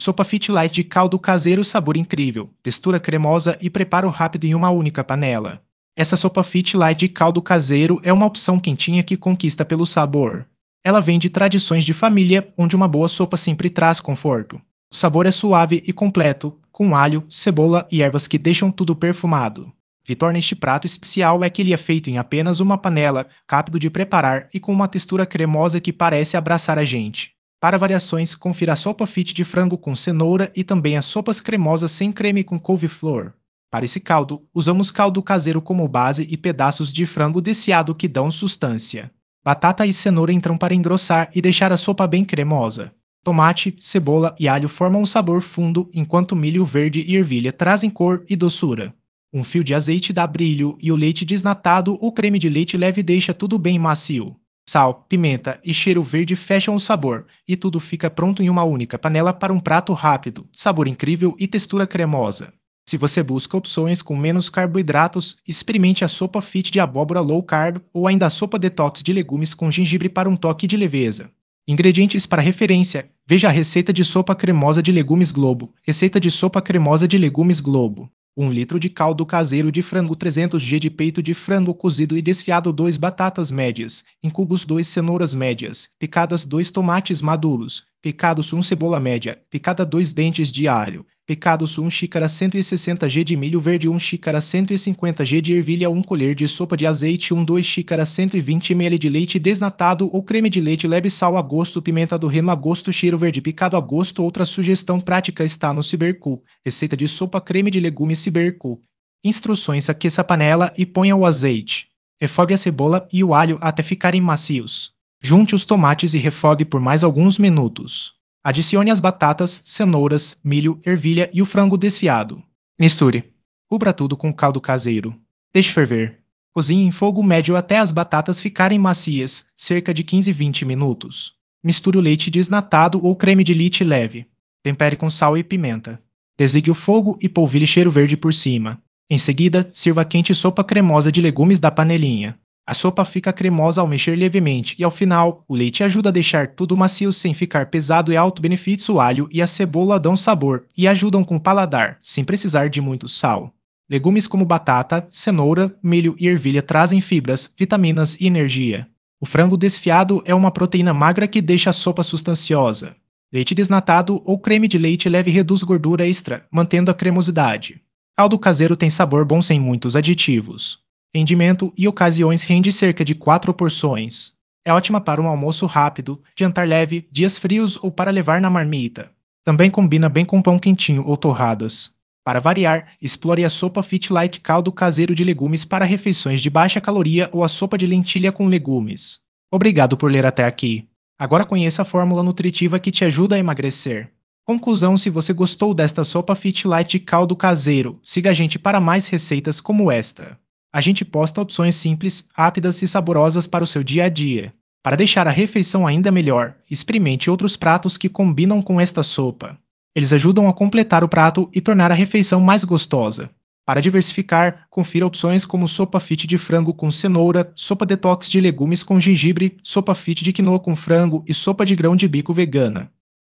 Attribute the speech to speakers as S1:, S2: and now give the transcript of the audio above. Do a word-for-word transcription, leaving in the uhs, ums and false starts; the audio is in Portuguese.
S1: Sopa Fit Light de caldo caseiro, sabor incrível, textura cremosa e preparo rápido em uma única panela. Essa sopa Fit Light de caldo caseiro é uma opção quentinha que conquista pelo sabor. Ela vem de tradições de família, onde uma boa sopa sempre traz conforto. O sabor é suave e completo, com alho, cebola e ervas que deixam tudo perfumado. O que torna este prato especial é que ele é feito em apenas uma panela, rápido de preparar e com uma textura cremosa que parece abraçar a gente. Para variações, confira a sopa fit de frango com cenoura e também as sopas cremosas sem creme com couve-flor. Para esse caldo, usamos caldo caseiro como base e pedaços de frango desfiado que dão sustância. Batata e cenoura entram para engrossar e deixar a sopa bem cremosa. Tomate, cebola e alho formam um sabor fundo, enquanto milho verde e ervilha trazem cor e doçura. Um fio de azeite dá brilho e o leite desnatado ou creme de leite leve deixa tudo bem macio. Sal, pimenta e cheiro verde fecham o sabor, e tudo fica pronto em uma única panela para um prato rápido, sabor incrível e textura cremosa. Se você busca opções com menos carboidratos, experimente a sopa fit de abóbora low carb ou ainda a sopa detox de legumes com gengibre para um toque de leveza. Ingredientes para referência: veja a receita de sopa cremosa de legumes Globo. Receita de sopa cremosa de legumes Globo. um litro de caldo caseiro de frango, trezentos gramas de peito de frango cozido e desfiado, duas batatas médias, em cubos duas cenouras médias, picadas dois tomates maduros, picados uma cebola média, picada dois dentes de alho, picados uma xícara cento e sessenta gramas de milho verde, uma xícara cento e cinquenta gramas de ervilha, uma colher de sopa de azeite, uma duas xícaras cento e vinte mililitros de leite desnatado ou creme de leite leve, sal a gosto, pimenta do reino a gosto, cheiro verde picado a gosto. Outra sugestão prática está no Cibercool, receita de sopa creme de legumes Cibercool. Instruções: aqueça a panela e ponha o azeite. Refogue a cebola e o alho até ficarem macios. Junte os tomates e refogue por mais alguns minutos. Adicione as batatas, cenouras, milho, ervilha e o frango desfiado. Misture. Cubra tudo com caldo caseiro. Deixe ferver. Cozinhe em fogo médio até as batatas ficarem macias, cerca de quinze a vinte minutos. Misture o leite desnatado ou creme de leite leve. Tempere com sal e pimenta. Desligue o fogo e polvilhe cheiro verde por cima. Em seguida, sirva quente sopa cremosa de legumes da panelinha. A sopa fica cremosa ao mexer levemente e, ao final, o leite ajuda a deixar tudo macio sem ficar pesado e alto benefícios. O alho e a cebola dão sabor e ajudam com o paladar, sem precisar de muito sal. Legumes como batata, cenoura, milho e ervilha trazem fibras, vitaminas e energia. O frango desfiado é uma proteína magra que deixa a sopa sustanciosa. Leite desnatado ou creme de leite leve reduz gordura extra, mantendo a cremosidade. Caldo caseiro tem sabor bom sem muitos aditivos. Rendimento e ocasiões: rende cerca de quatro porções. É ótima para um almoço rápido, jantar leve, dias frios ou para levar na marmita. Também combina bem com pão quentinho ou torradas. Para variar, explore a sopa Fit Light caldo caseiro de legumes para refeições de baixa caloria ou a sopa de lentilha com legumes. Obrigado por ler até aqui. Agora conheça a fórmula nutritiva que te ajuda a emagrecer. Conclusão: se você gostou desta sopa Fit Light de caldo caseiro, siga a gente para mais receitas como esta. A gente posta opções simples, rápidas e saborosas para o seu dia a dia. Para deixar a refeição ainda melhor, experimente outros pratos que combinam com esta sopa. Eles ajudam a completar o prato e tornar a refeição mais gostosa. Para diversificar, confira opções como sopa fit de frango com cenoura, sopa detox de legumes com gengibre, sopa fit de quinoa com frango e sopa de grão de bico vegana.